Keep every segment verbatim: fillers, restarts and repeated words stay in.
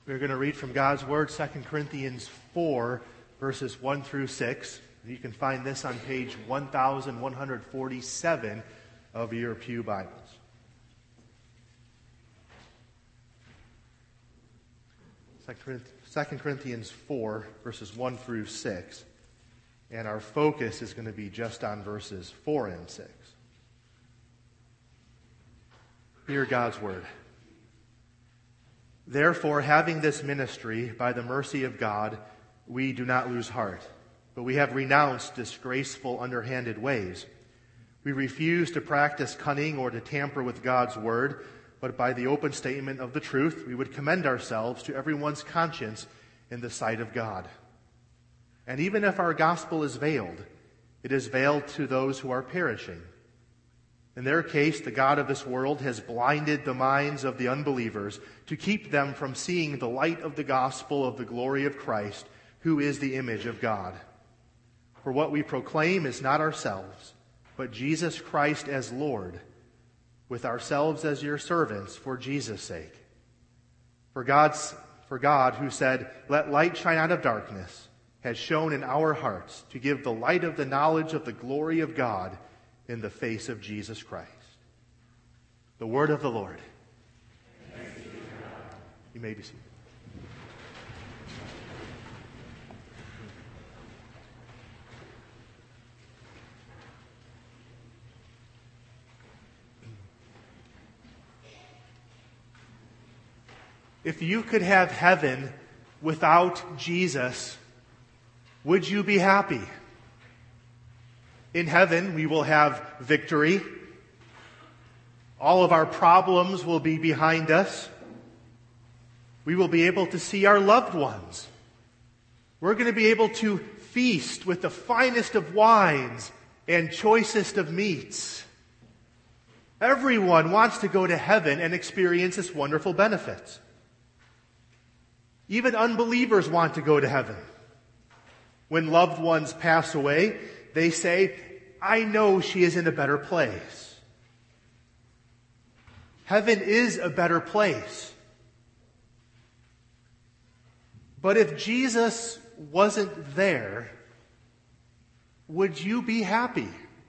We're going to read from God's Word, Second Corinthians four, verses one through six. You can find this on page one thousand one hundred forty-seven of your Pew Bibles. Second Corinthians four, verses one through six. And our focus is going to be just on verses four and six. Hear God's Word. Therefore, having this ministry, by the mercy of God, we do not lose heart, but we have renounced disgraceful, underhanded ways. We refuse to practice cunning or to tamper with God's word, but by the open statement of the truth, we would commend ourselves to everyone's conscience in the sight of God. And even if our gospel is veiled, it is veiled to those who are perishing. In their case, the God of this world has blinded the minds of the unbelievers to keep them from seeing the light of the gospel of the glory of Christ, who is the image of God. For what we proclaim is not ourselves, but Jesus Christ as Lord, with ourselves as your servants for Jesus' sake. For God's, for God, who said, "Let light shine out of darkness," has shone in our hearts to give the light of the knowledge of the glory of God in the face of Jesus Christ. The word of the Lord. Thanks be to God. You may be seated. If you could have heaven without Jesus, would you be happy? In heaven, we will have victory. All of our problems will be behind us. We will be able to see our loved ones. We're going to be able to feast with the finest of wines and choicest of meats. Everyone wants to go to heaven and experience this wonderful benefit. Even unbelievers want to go to heaven. When loved ones pass away, they say, "I know she is in a better place." Heaven is a better place. But if Jesus wasn't there, would you be happy?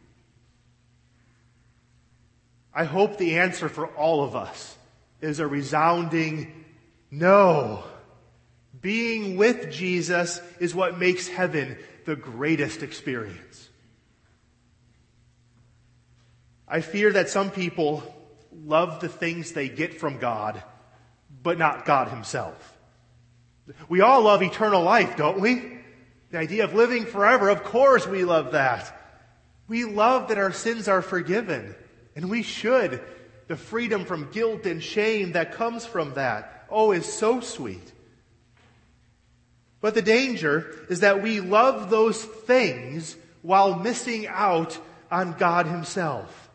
I hope the answer for all of us is a resounding no. Being with Jesus is what makes heaven the greatest experience. I fear that some people love the things they get from God, but not God himself. We all love eternal life, don't we? The idea of living forever, of course we love that. We love that our sins are forgiven, and we should. The freedom from guilt and shame that comes from that, oh, is so sweet. But the danger is that we love those things while missing out on God himself.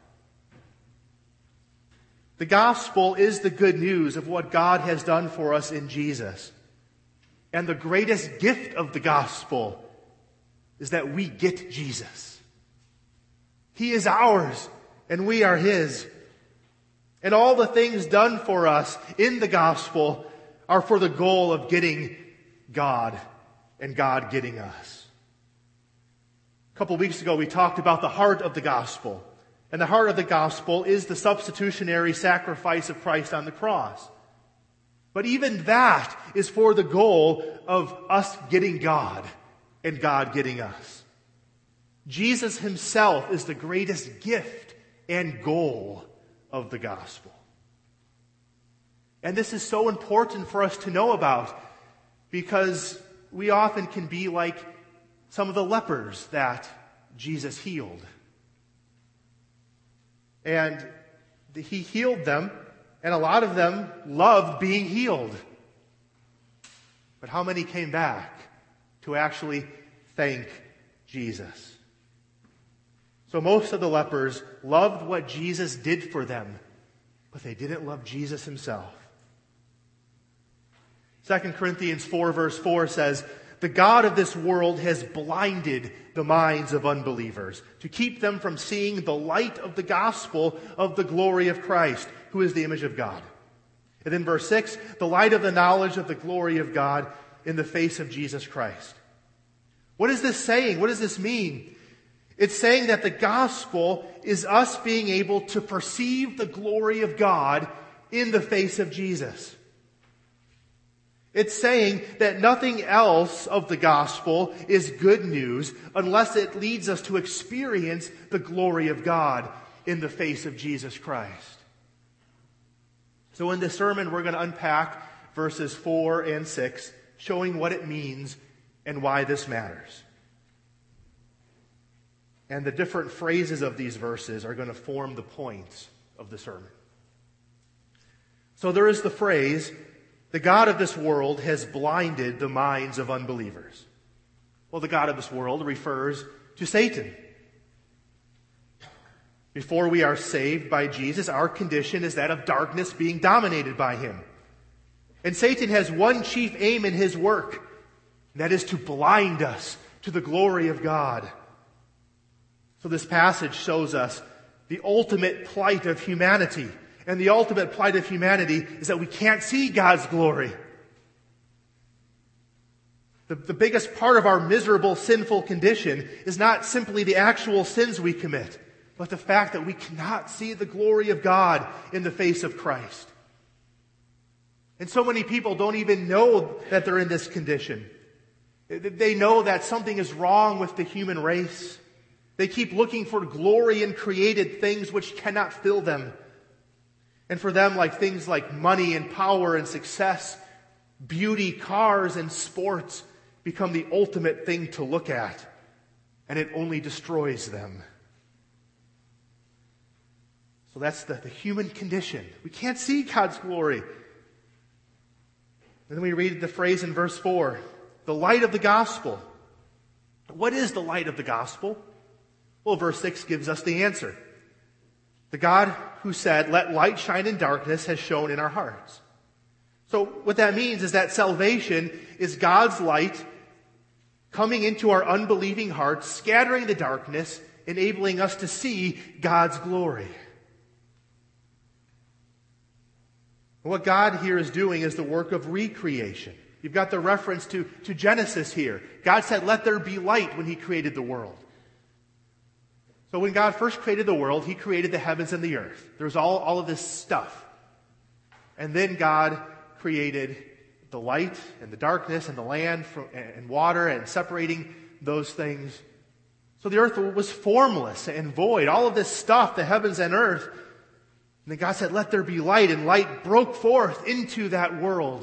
The gospel is the good news of what God has done for us in Jesus. And the greatest gift of the gospel is that we get Jesus. He is ours and we are his. And all the things done for us in the gospel are for the goal of getting God and God getting us. A couple weeks ago we talked about the heart of the gospel. And the heart of the gospel is the substitutionary sacrifice of Christ on the cross. But even that is for the goal of us getting God and God getting us. Jesus himself is the greatest gift and goal of the gospel. And this is so important for us to know about, because we often can be like some of the lepers that Jesus healed. And he healed them, and a lot of them loved being healed. But how many came back to actually thank Jesus? So most of the lepers loved what Jesus did for them, but they didn't love Jesus himself. Second Corinthians four verse four says, "The God of this world has blinded the minds of unbelievers to keep them from seeing the light of the gospel of the glory of Christ, who is the image of God." And then verse six, the light of the knowledge of the glory of God in the face of Jesus Christ. What is this saying? What does this mean? It's saying that the gospel is us being able to perceive the glory of God in the face of Jesus. It's saying that nothing else of the gospel is good news unless it leads us to experience the glory of God in the face of Jesus Christ. So in this sermon, we're going to unpack verses four and six, showing what it means and why this matters. And the different phrases of these verses are going to form the points of the sermon. So there is the phrase, the God of this world has blinded the minds of unbelievers. Well, the God of this world refers to Satan. Before we are saved by Jesus, our condition is that of darkness being dominated by him. And Satan has one chief aim in his work, and that is to blind us to the glory of God. So this passage shows us the ultimate plight of humanity. And the ultimate plight of humanity is that we can't see God's glory. The, the biggest part of our miserable, sinful condition is not simply the actual sins we commit, but the fact that we cannot see the glory of God in the face of Christ. And so many people don't even know that they're in this condition. They know that something is wrong with the human race. They keep looking for glory in created things which cannot fill them. And for them, like things like money and power and success, beauty, cars, and sports become the ultimate thing to look at. And it only destroys them. So that's the, the human condition. We can't see God's glory. And then we read the phrase in verse four, the light of the gospel. What is the light of the gospel? Well, verse six gives us the answer. The God who said, let light shine in darkness, has shone in our hearts. So what that means is that salvation is God's light coming into our unbelieving hearts, scattering the darkness, enabling us to see God's glory. What God here is doing is the work of recreation. You've got the reference to, to Genesis here. God said, let there be light when he created the world. So when God first created the world, he created the heavens and the earth. There was all, all of this stuff. And then God created the light and the darkness and the land from, and water and separating those things. So the earth was formless and void. All of this stuff, the heavens and earth. And then God said, let there be light, and light broke forth into that world.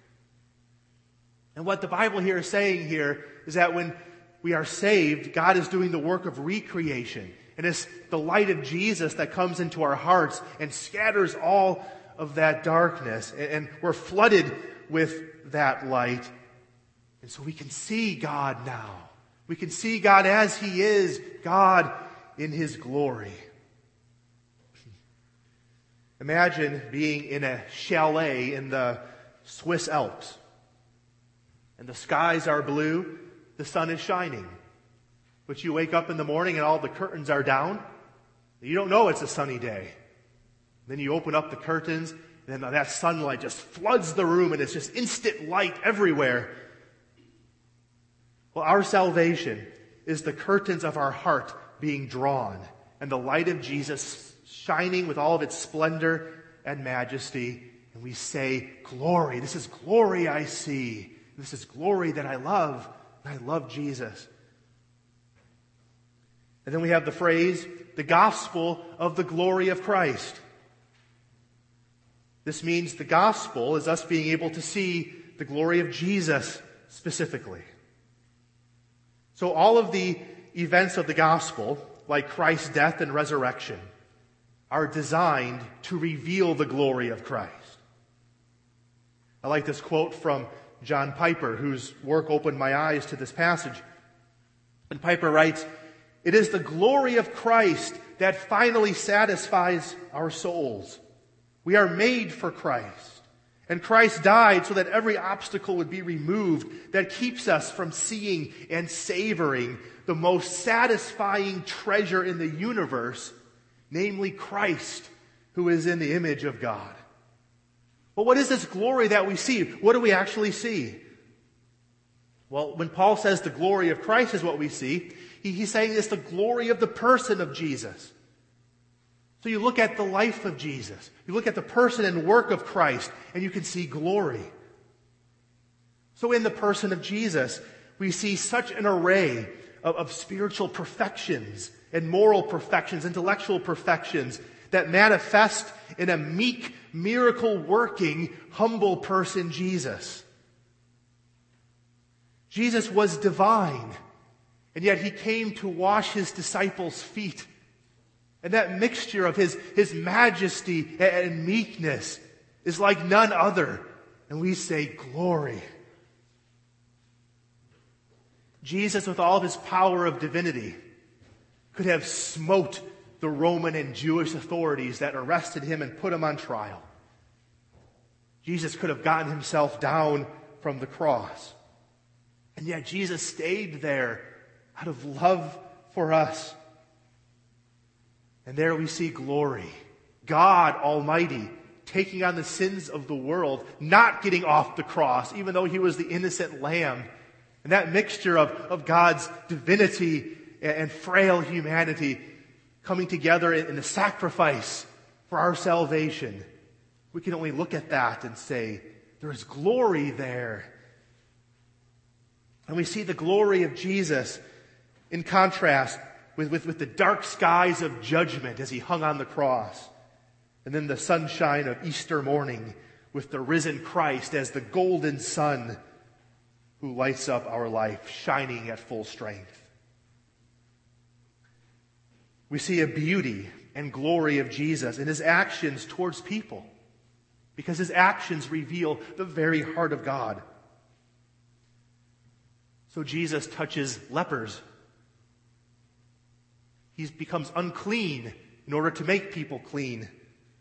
And what the Bible here is saying here is that when we are saved, God is doing the work of recreation. And it's the light of Jesus that comes into our hearts and scatters all of that darkness. And we're flooded with that light. And so we can see God now. We can see God as he is, God in his glory. Imagine being in a chalet in the Swiss Alps. And the skies are blue, the sun is shining. But you wake up in the morning and all the curtains are down. You don't know it's a sunny day. Then you open up the curtains, and then that sunlight just floods the room, and it's just instant light everywhere. Well, our salvation is the curtains of our heart being drawn, and the light of Jesus shining with all of its splendor and majesty. And we say, glory, this is glory I see. This is glory that I love. I love Jesus. And then we have the phrase, the gospel of the glory of Christ. This means the gospel is us being able to see the glory of Jesus specifically. So all of the events of the gospel, like Christ's death and resurrection, are designed to reveal the glory of Christ. I like this quote from John Piper, whose work opened my eyes to this passage. And Piper writes, it is the glory of Christ that finally satisfies our souls. We are made for Christ. And Christ died so that every obstacle would be removed that keeps us from seeing and savoring the most satisfying treasure in the universe, namely Christ, who is in the image of God. Well, what is this glory that we see? What do we actually see? Well, when Paul says the glory of Christ is what we see, he, he's saying it's the glory of the person of Jesus. So you look at the life of Jesus, you look at the person and work of Christ, and you can see glory. So in the person of Jesus, we see such an array of, of spiritual perfections and moral perfections, intellectual perfections that manifest in a meek, miracle-working, humble person, Jesus. Jesus was divine, and yet he came to wash his disciples' feet. And that mixture of his, his majesty and meekness is like none other. And we say, glory. Jesus, with all of his power of divinity, could have smote the Roman and Jewish authorities that arrested him and put him on trial. Jesus could have gotten himself down from the cross. And yet Jesus stayed there out of love for us. And there we see glory. God Almighty taking on the sins of the world, not getting off the cross, even though he was the innocent lamb. And that mixture of, of God's divinity and, and frail humanity coming together in, in the sacrifice for our salvation. We can only look at that and say, there is glory there. And we see the glory of Jesus in contrast with, with, with the dark skies of judgment as he hung on the cross. And then the sunshine of Easter morning with the risen Christ as the golden sun who lights up our life, shining at full strength. We see a beauty and glory of Jesus in his actions towards people, because his actions reveal the very heart of God. So Jesus touches lepers. He becomes unclean in order to make people clean.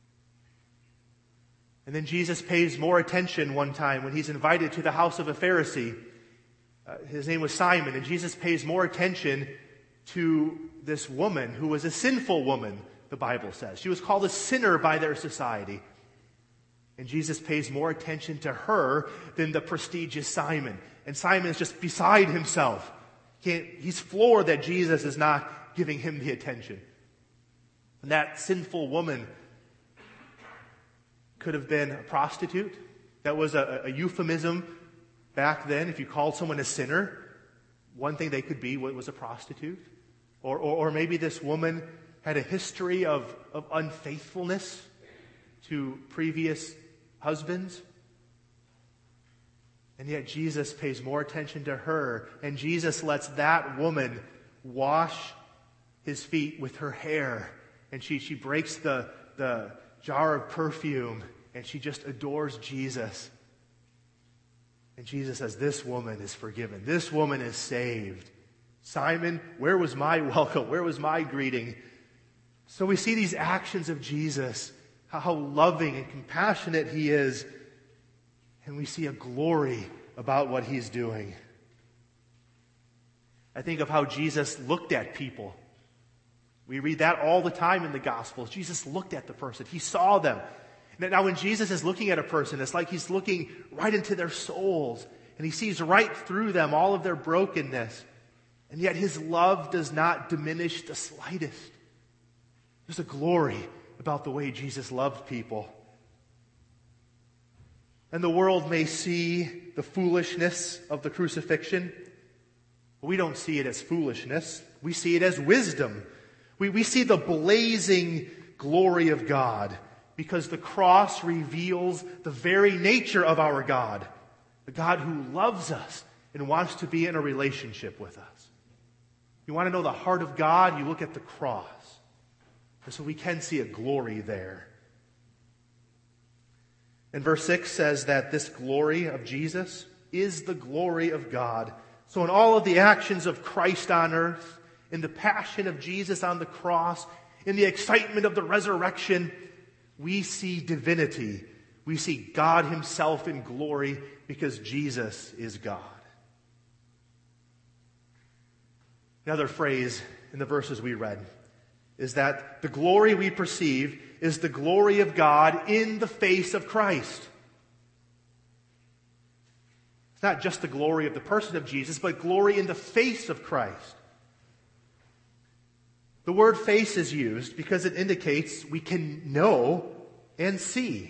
And then Jesus pays more attention one time when he's invited to the house of a Pharisee. Uh, his name was Simon, and Jesus pays more attention to this woman who was a sinful woman, the Bible says. She was called a sinner by their society. And Jesus pays more attention to her than the prestigious Simon. And Simon is just beside himself. Can't, he's floored that Jesus is not giving him the attention. And that sinful woman could have been a prostitute. That was a, a euphemism back then. If you called someone a sinner, one thing they could be was a prostitute. Or, or, or maybe this woman had a history of, of unfaithfulness to previous husbands. And yet Jesus pays more attention to her, and Jesus lets that woman wash his feet with her hair. And she, she breaks the, the jar of perfume, and she just adores Jesus. And Jesus says, this woman is forgiven. This woman is saved. Simon, where was my welcome? Where was my greeting? So we see these actions of Jesus, how loving and compassionate he is. And we see a glory about what he's doing. I think of how Jesus looked at people. We read that all the time in the Gospels. Jesus looked at the person. He saw them. Now, when Jesus is looking at a person, it's like he's looking right into their souls. And he sees right through them all of their brokenness. And yet his love does not diminish the slightest. There's a glory about the way Jesus loved people. And the world may see the foolishness of the crucifixion. But we don't see it as foolishness. We see it as wisdom. We, we see the blazing glory of God, because the cross reveals the very nature of our God, the God who loves us and wants to be in a relationship with us. You want to know the heart of God? You look at the cross. And so we can see a glory there. And verse six says that this glory of Jesus is the glory of God. So in all of the actions of Christ on earth, in the passion of Jesus on the cross, in the excitement of the resurrection, we see divinity. We see God himself in glory because Jesus is God. Another phrase in the verses we read is that the glory we perceive is the glory of God in the face of Christ. It's not just the glory of the person of Jesus, but glory in the face of Christ. The word face is used because it indicates we can know and see.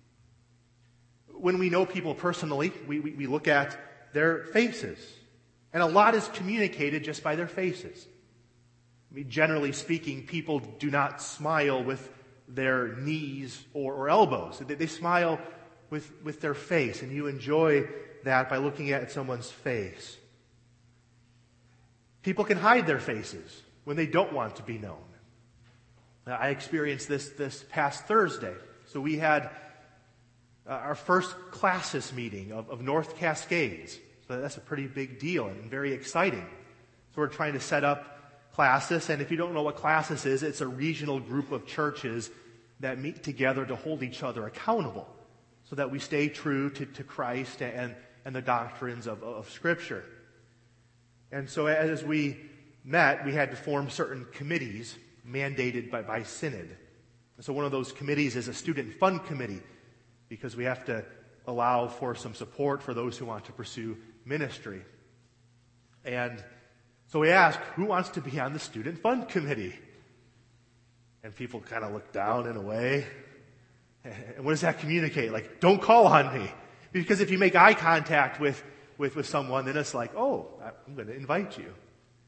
When we know people personally, we, we, we look at their faces. And a lot is communicated just by their faces. I mean, generally speaking, people do not smile with their knees or, or elbows. They, they smile with, with their face, and you enjoy that by looking at someone's face. People can hide their faces when they don't want to be known. Now, I experienced this this past Thursday. So we had uh, our first classis meeting of, of North Cascades. So that's a pretty big deal and very exciting. So we're trying to set up classis, and if you don't know what classis is, it's a regional group of churches that meet together to hold each other accountable so that we stay true to, to Christ and, and the doctrines of, of Scripture. And so as we met, we had to form certain committees mandated by, by Synod. And so one of those committees is a student fund committee, because we have to allow for some support for those who want to pursue ministry. And so we asked, who wants to be on the student fund committee? And people kind of look down in a way. And what does that communicate? Like, don't call on me. Because if you make eye contact with, with, with someone, then it's like, oh, I'm going to invite you.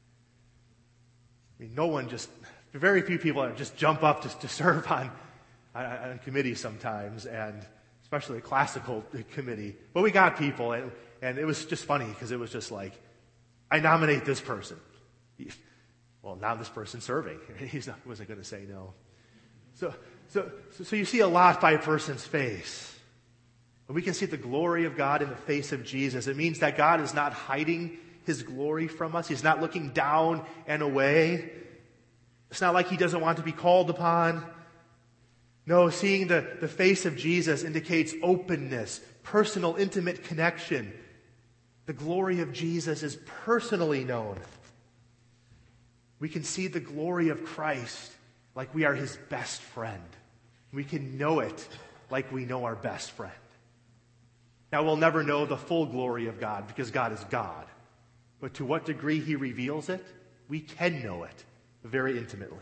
I mean, no one just, very few people just jump up to, to serve on, on, on committees sometimes, and especially a classical committee. But we got people, and, and it was just funny because it was just like, I nominate this person. Well, now this person's serving. He wasn't going to say no. So, so, so you see a lot by a person's face. But we can see the glory of God in the face of Jesus. It means that God is not hiding His glory from us. He's not looking down and away. It's not like He doesn't want to be called upon. No, seeing the, the face of Jesus indicates openness, personal, intimate connection. The glory of Jesus is personally known. We can see the glory of Christ like we are His best friend. We can know it like we know our best friend. Now, we'll never know the full glory of God because God is God. But to what degree He reveals it, we can know it very intimately.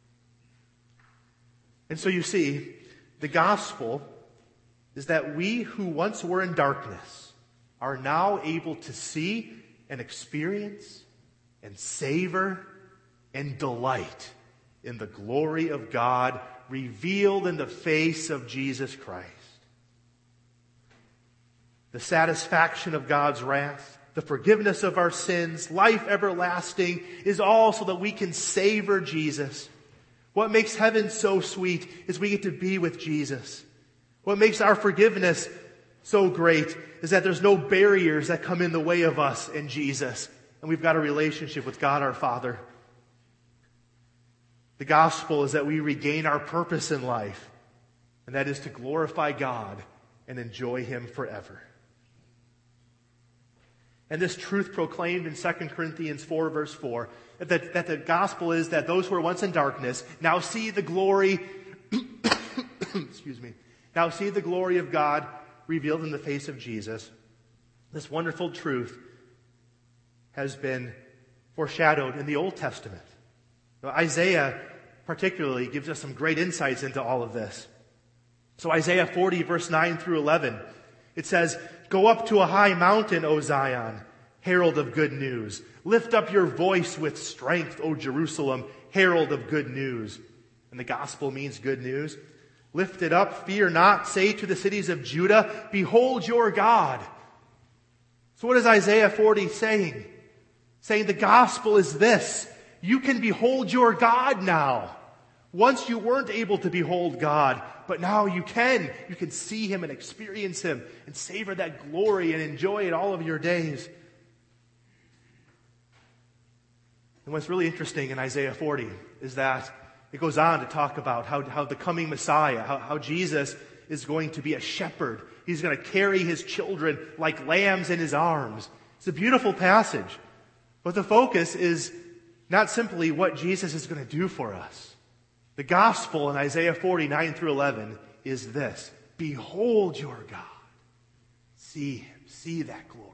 And so you see, the gospel is that we who once were in darkness are now able to see and experience and savor and delight in the glory of God revealed in the face of Jesus Christ. The satisfaction of God's wrath, the forgiveness of our sins, life everlasting is all so that we can savor Jesus. What makes heaven so sweet is we get to be with Jesus. What makes our forgiveness so great is that there's no barriers that come in the way of us and Jesus. And we've got a relationship with God our Father. The gospel is that we regain our purpose in life, and that is to glorify God and enjoy Him forever. And this truth proclaimed in Second Corinthians four, verse four, that, that the gospel is that those who were once in darkness now see the glory, excuse me, now see the glory of God revealed in the face of Jesus. This wonderful truth has been foreshadowed in the Old Testament. Now, Isaiah particularly gives us some great insights into all of this. So Isaiah forty, verse nine through eleven, it says, "Go up to a high mountain, O Zion, herald of good news. Lift up your voice with strength, O Jerusalem, herald of good news." And the gospel means good news. "Lift it up, fear not. Say to the cities of Judah, behold your God." So what is Isaiah forty saying? Saying the gospel is this: you can behold your God now. Once you weren't able to behold God, but now you can. You can see Him and experience Him and savor that glory and enjoy it all of your days. And what's really interesting in Isaiah forty is that it goes on to talk about how, how the coming Messiah, how, how Jesus is going to be a shepherd. He's going to carry His children like lambs in His arms. It's a beautiful passage. But the focus is not simply what Jesus is going to do for us. The gospel in Isaiah forty, nine through eleven is this: behold your God. See Him, see that glory.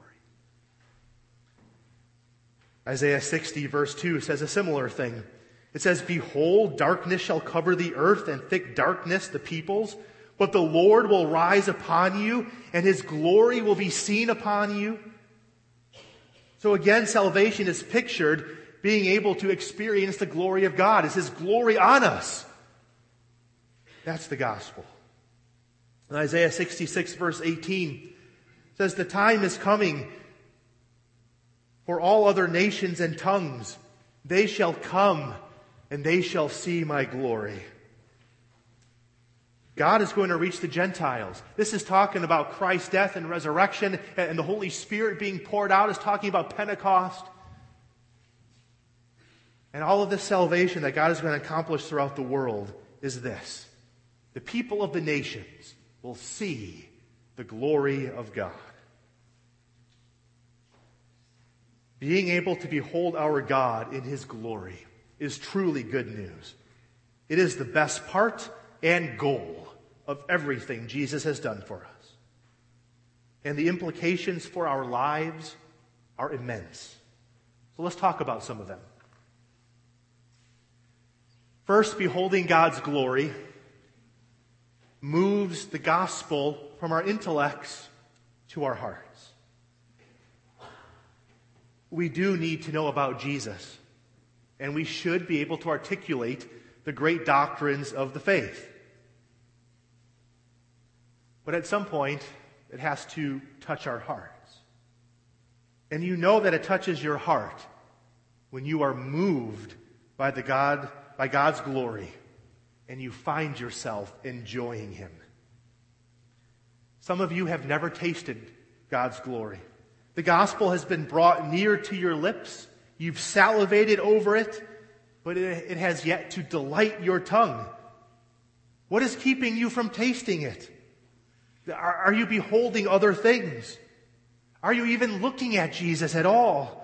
Isaiah sixty verse two says a similar thing. It says, "Behold, darkness shall cover the earth, and thick darkness the peoples. But the Lord will rise upon you, and his glory will be seen upon you." So again, salvation is pictured being able to experience the glory of God. It's his glory on us. That's the gospel. In Isaiah sixty-six verse eighteen says, "The time is coming for all other nations and tongues. They shall come, and they shall see my glory." God is going to reach the Gentiles. This is talking about Christ's death and resurrection, and the Holy Spirit being poured out is talking about Pentecost. And all of this salvation that God is going to accomplish throughout the world is this: the people of the nations will see the glory of God. Being able to behold our God in his glory is truly good news. It is the best part and goal of everything Jesus has done for us. And the implications for our lives are immense. So let's talk about some of them. First, beholding God's glory moves the gospel from our intellects to our hearts. We do need to know about Jesus, and we should be able to articulate the great doctrines of the faith. But at some point, it has to touch our hearts. And you know that it touches your heart when you are moved by the God, by God's glory, and you find yourself enjoying him. Some of you have never tasted God's glory. The gospel has been brought near to your lips. You've salivated over it, but it, it has yet to delight your tongue. What is keeping you from tasting it? Are, are you beholding other things? Are you even looking at Jesus at all?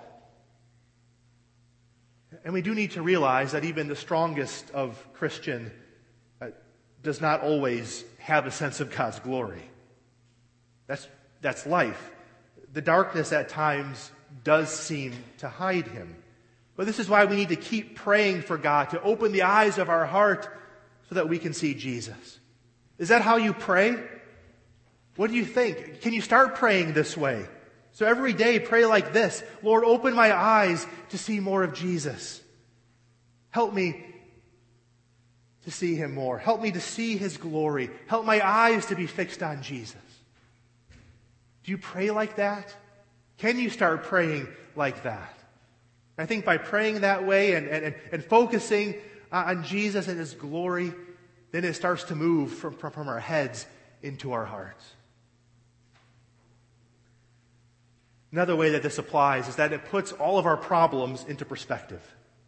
And we do need to realize that even the strongest of Christian uh, does not always have a sense of God's glory. That's, that's life. The darkness at times does seem to hide him. But this is why we need to keep praying for God to open the eyes of our heart so that we can see Jesus. Is that how you pray? What do you think? Can you start praying this way? So every day pray like this: Lord, open my eyes to see more of Jesus. Help me to see him more. Help me to see his glory. Help my eyes to be fixed on Jesus. Do you pray like that? Can you start praying like that? I think by praying that way and, and, and focusing on Jesus and his glory, then it starts to move from, from, from our heads into our hearts. Another way that this applies is that it puts all of our problems into perspective.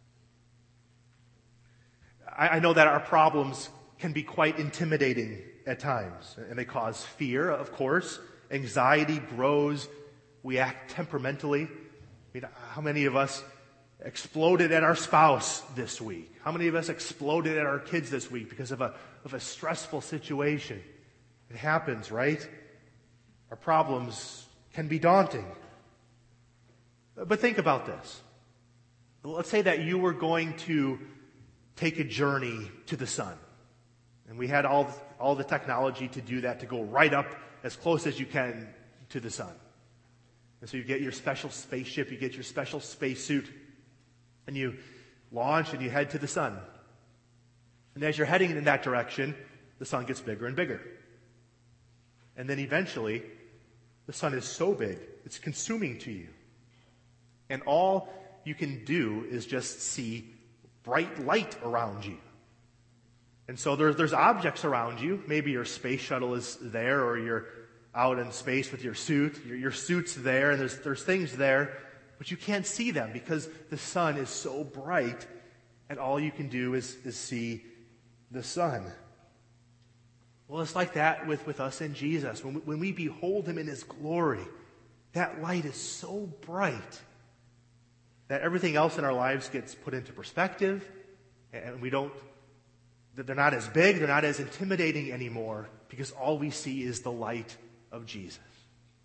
I, I know that our problems can be quite intimidating at times, and they cause fear, of course. Anxiety grows. We act temperamentally. I mean, how many of us exploded at our spouse this week? How many of us exploded at our kids this week because of a, of a stressful situation? It happens, right? Our problems can be daunting. But think about this. Let's say that you were going to take a journey to the sun. And we had all, all the technology to do that, to go right up as close as you can to the sun. And so you get your special spaceship, you get your special spacesuit, and you launch and you head to the sun. And as you're heading in that direction, the sun gets bigger and bigger. And then eventually, the sun is so big, it's consuming to you. And all you can do is just see bright light around you. And so there's, there's objects around you. Maybe your space shuttle is there, or you're out in space with your suit. Your, your suit's there, and there's, there's things there, but you can't see them because the sun is so bright, and all you can do is, is see the sun. Well, it's like that with, with us in Jesus. When we, when we behold him in his glory, that light is so bright that everything else in our lives gets put into perspective, and we don't, they're not as big, they're not as intimidating anymore, because all we see is the light of Jesus.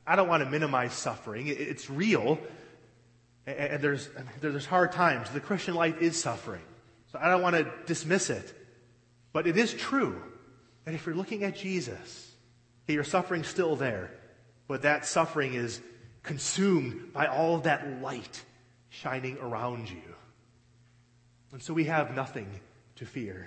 I don't want to minimize suffering. It's real, and there's, there's hard times. The Christian life is suffering, so I don't want to dismiss it. But it is true that if you're looking at Jesus, okay, your suffering's still there, but that suffering is consumed by all of that light shining around you. And so we have nothing to fear.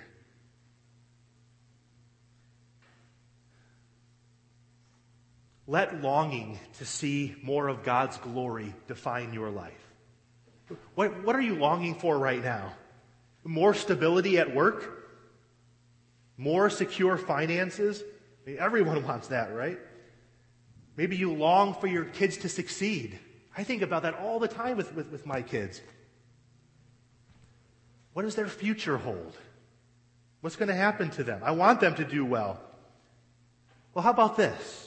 Let longing to see more of God's glory define your life. What, what are you longing for right now? More stability at work? More secure finances? I mean, everyone wants that, right? Maybe you long for your kids to succeed. I think about that all the time with, with, with my kids. What does their future hold? What's going to happen to them? I want them to do well. Well, how about this?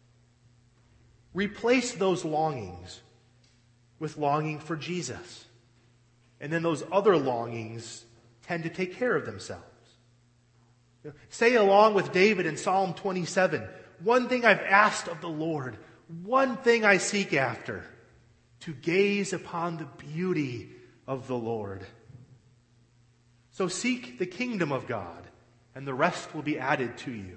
Replace those longings with longing for Jesus. And then those other longings tend to take care of themselves. Say along with David in Psalm twenty-seven, one thing I've asked of the Lord, one thing I seek after, to gaze upon the beauty of the Lord. So seek the kingdom of God, and the rest will be added to you.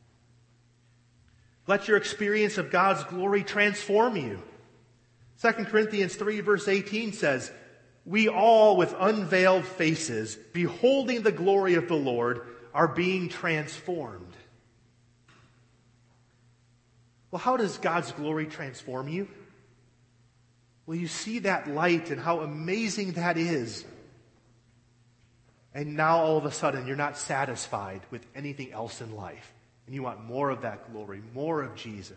Let your experience of God's glory transform you. Second Corinthians three verse eighteen says, we all with unveiled faces, beholding the glory of the Lord, are being transformed. Well, how does God's glory transform you? Well, you see that light and how amazing that is. And now all of a sudden you're not satisfied with anything else in life. And you want more of that glory, more of Jesus.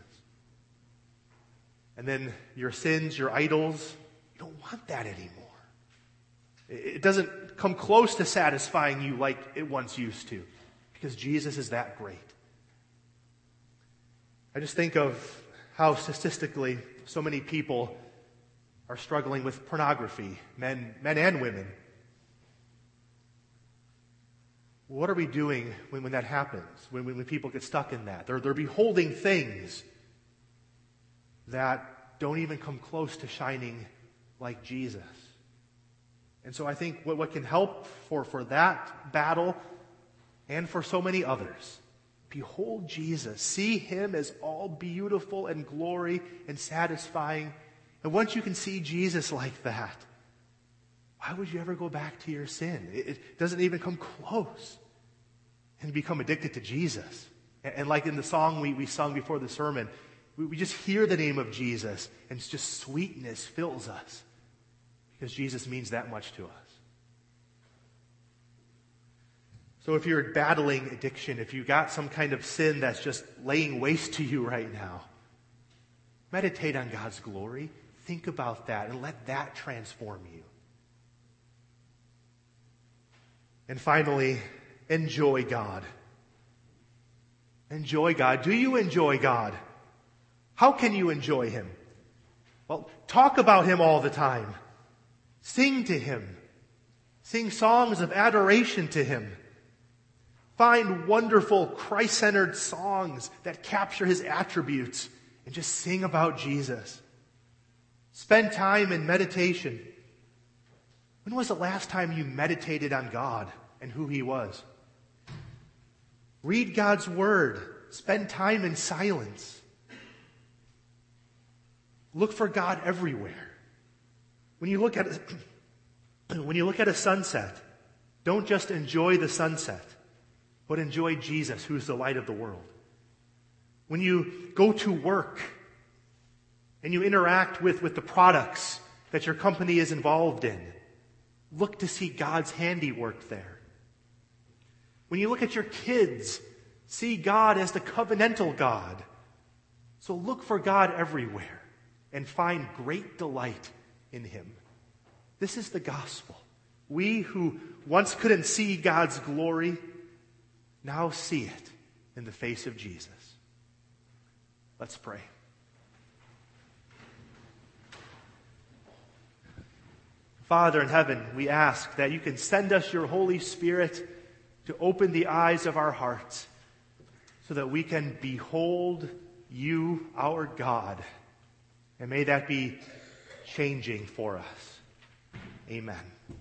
And then your sins, your idols, you don't want that anymore. It doesn't come close to satisfying you like it once used to, because Jesus is that great. I just think of how statistically so many people are struggling with pornography, men, men and women. What are we doing when, when that happens, when, when people get stuck in that? They're, they're beholding things that don't even come close to shining like Jesus. And so I think what, what can help for, for that battle and for so many others, behold Jesus. See Him as all beautiful and glory and satisfying. And once you can see Jesus like that, why would you ever go back to your sin? It, it doesn't even come close. And become addicted to Jesus. And, and like in the song we, we sung before the sermon, we, we just hear the name of Jesus and it's just sweetness fills us. Because Jesus means that much to us. So if you're battling addiction, if you've got some kind of sin that's just laying waste to you right now, meditate on God's glory. Think about that and let that transform you. And finally, enjoy God. Enjoy God. Do you enjoy God? How can you enjoy Him? Well, talk about Him all the time. Sing to Him. Sing songs of adoration to Him. Find wonderful Christ-centered songs that capture His attributes and just sing about Jesus. Spend time in meditation. When was the last time you meditated on God and who He was? Read God's Word. Spend time in silence. Look for God everywhere. When you look at a, when you look at a sunset, don't just enjoy the sunset, but enjoy Jesus, who's the light of the world. When you go to work and you interact with, with the products that your company is involved in, look to see God's handiwork there. When you look at your kids, see God as the covenantal God. So look for God everywhere and find great delight in Him. This is the gospel. We who once couldn't see God's glory now see it in the face of Jesus. Let's pray. Father in heaven, we ask that you can send us your Holy Spirit to open the eyes of our hearts so that we can behold you, our God, And may that be changing for us. Amen.